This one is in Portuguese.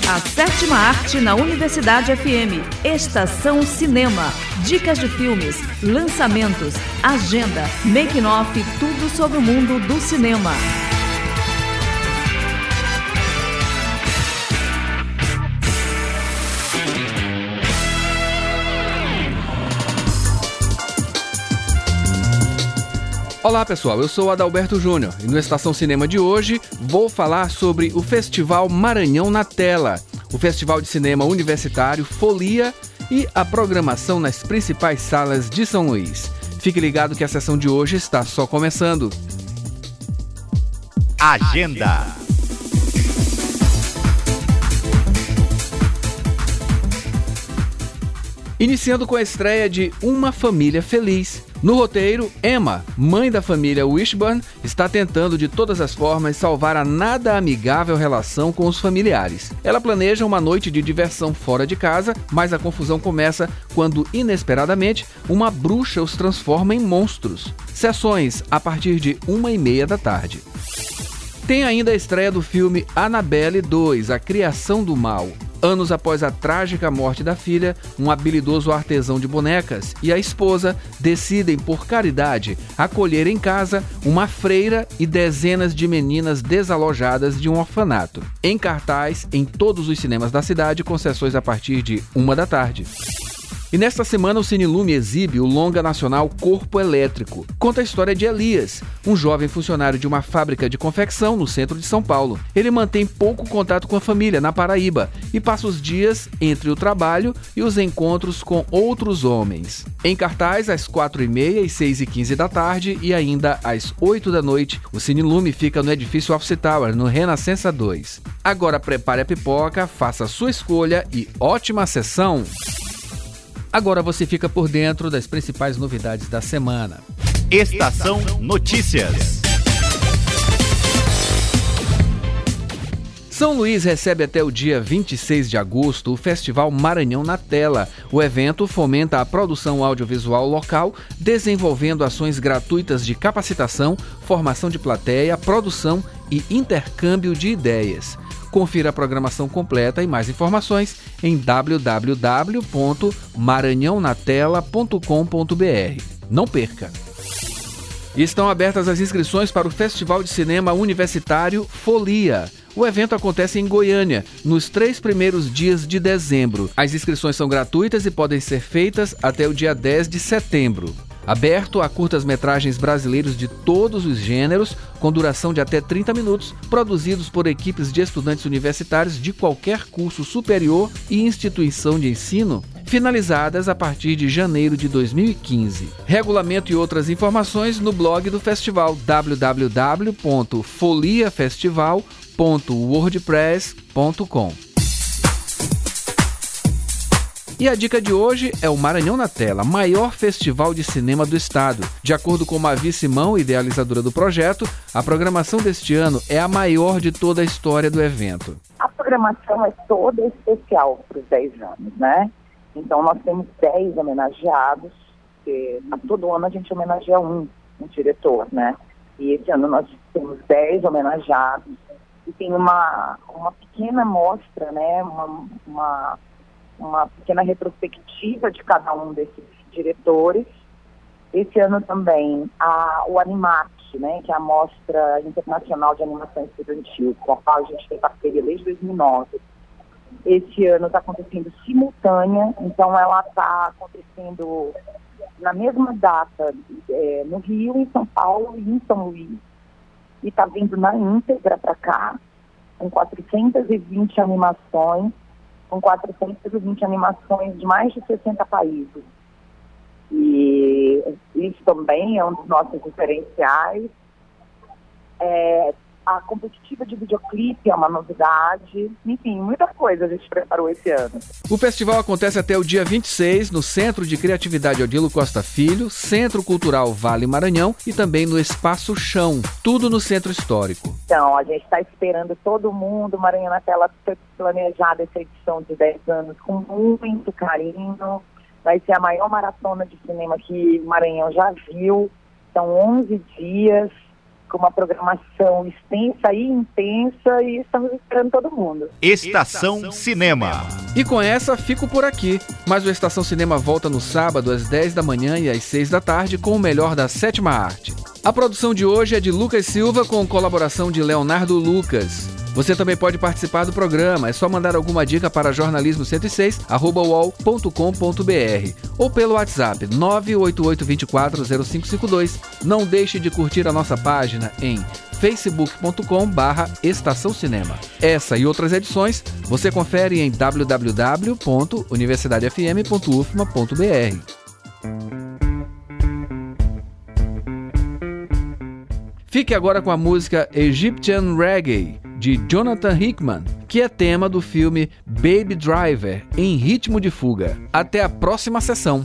A sétima arte na Universidade FM. Estação Cinema. Dicas de filmes, lançamentos, agenda, making-off, tudo sobre o mundo do cinema. Olá pessoal, eu sou Adalberto Júnior e no Estação Cinema de hoje vou falar sobre o Festival Maranhão na Tela, o Festival de Cinema Universitário Folia e a programação nas principais salas de São Luís. Fique ligado que a sessão de hoje está só começando. Agenda. Iniciando com a estreia de Uma Família Feliz. No roteiro, Emma, mãe da família Wishburne, está tentando de todas as formas salvar a nada amigável relação com os familiares. Ela planeja uma noite de diversão fora de casa, mas a confusão começa quando, inesperadamente, uma bruxa os transforma em monstros. Sessões a partir de 1h30 da tarde. Tem ainda a estreia do filme Annabelle 2, A Criação do Mal. Anos após a trágica morte da filha, um habilidoso artesão de bonecas e a esposa decidem, por caridade, acolher em casa uma freira e dezenas de meninas desalojadas de um orfanato. Em cartaz em todos os cinemas da cidade, com sessões a partir de 1h da tarde. E nesta semana o Cinelume exibe o longa nacional Corpo Elétrico. Conta a história de Elias, um jovem funcionário de uma fábrica de confecção no centro de São Paulo. Ele mantém pouco contato com a família na Paraíba e passa os dias entre o trabalho e os encontros com outros homens. Em cartaz às 4h30 e 6h15 da tarde e ainda às 8 da noite, o Cinelume fica no edifício Office Tower, no Renascença 2. Agora prepare a pipoca, faça a sua escolha e ótima sessão! Agora você fica por dentro das principais novidades da semana. Estação Notícias. São Luís recebe até o dia 26 de agosto o Festival Maranhão na Tela. O evento fomenta a produção audiovisual local, desenvolvendo ações gratuitas de capacitação, formação de plateia, produção e intercâmbio de ideias. Confira a programação completa e mais informações em www.maranhaonatela.com.br. Não perca! Estão abertas as inscrições para o Festival de Cinema Universitário Folia. O evento acontece em Goiânia, nos 3 primeiros dias de dezembro. As inscrições são gratuitas e podem ser feitas até o dia 10 de setembro. Aberto a curtas-metragens brasileiros de todos os gêneros, com duração de até 30 minutos, produzidos por equipes de estudantes universitários de qualquer curso superior e instituição de ensino, finalizadas a partir de janeiro de 2015. Regulamento e outras informações no blog do festival www.foliafestival.wordpress.com. E a dica de hoje é o Maranhão na Tela, maior festival de cinema do estado. De acordo com Mavi Simão, idealizadora do projeto, a programação deste ano é a maior de toda a história do evento. A programação é toda especial para os 10 anos, né? Então nós temos 10 homenageados, a todo ano a gente homenageia um diretor, né? E esse ano nós temos 10 homenageados e tem uma pequena mostra, né? Uma pequena retrospectiva de cada um desses diretores. Esse ano também o Animac, né, que é a Mostra Internacional de Animação Estudantil, com a qual a gente tem parceria desde 2009. Esse ano está acontecendo simultânea, então ela está acontecendo na mesma data no Rio, em São Paulo e em São Luís. E está vindo na íntegra para cá, com 420 animações, de mais de 60 países. E isso também é um dos nossos diferenciais. A competitiva de videoclipe é uma novidade. Enfim, muita coisa a gente preparou esse ano. O festival acontece até o dia 26 no Centro de Criatividade Odilo Costa Filho, Centro Cultural Vale Maranhão e também no Espaço Chão, tudo no Centro Histórico. Então, a gente está esperando todo mundo. Maranhão na Tela foi planejada essa edição de 10 anos com muito carinho. Vai ser a maior maratona de cinema que Maranhão já viu. São 11 dias. com uma programação extensa e intensa, e estamos esperando todo mundo. Estação Cinema. E com essa, fico por aqui. Mas o Estação Cinema volta no sábado às 10 da manhã e às 6 da tarde com o melhor da sétima arte. A produção de hoje é de Lucas Silva com colaboração de Leonardo Lucas. Você também pode participar do programa, é só mandar alguma dica para jornalismo106@uol.com.br ou pelo WhatsApp 988240552. Não deixe de curtir a nossa página em facebook.com/Estação Cinema. Essa e outras edições você confere em www.universidadefm.ufma.br. Fique agora com a música Egyptian Reggae, de Jonathan Hickman, que é tema do filme Baby Driver, em ritmo de fuga. Até a próxima sessão.